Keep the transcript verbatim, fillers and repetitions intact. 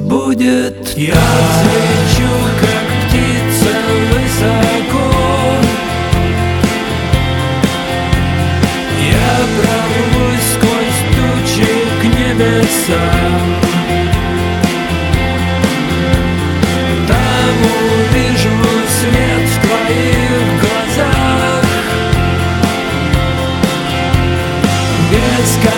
будет. Я взлечу, как птица, высоко. Я прорвусь сквозь тучи к небесам. Там увижу свет в твоих глазах. Без